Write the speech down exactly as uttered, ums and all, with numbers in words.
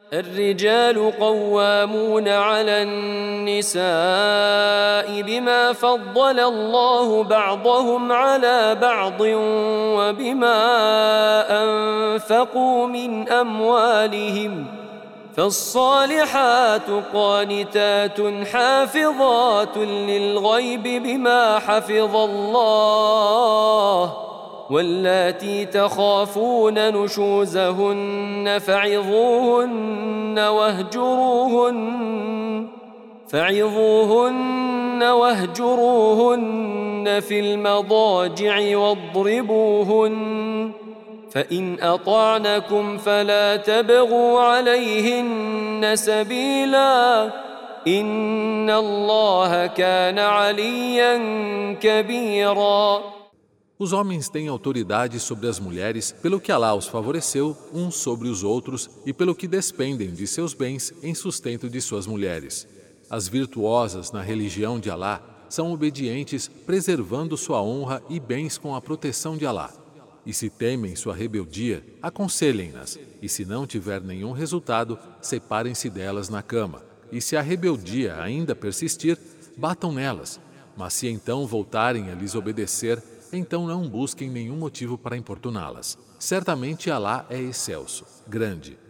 الرجال قوامون على النساء بما فضل الله بعضهم على بعض وبما أنفقوا من أموالهم فالصالحات قانتات حافظات للغيب بما حفظ الله واللاتي تخافون نشوزهن فعظوهن واهجروهن فعظوهن واهجروهن في المضاجع واضربوهن فإن أطعنكم فلا تبغوا عليهن سبيلا إن الله كان عليا كبيرا. Os homens têm autoridade sobre as mulheres pelo que Alá os favoreceu uns sobre os outros e pelo que despendem de seus bens em sustento de suas mulheres. As virtuosas na religião de Alá são obedientes, preservando sua honra e bens com a proteção de Alá. E se temem sua rebeldia, aconselhem-nas, e se não tiver nenhum resultado, separem-se delas na cama. E se a rebeldia ainda persistir, batam nelas. Mas se então voltarem a lhes obedecer, então não busquem nenhum motivo para importuná-las. Certamente Alá é excelso, grande.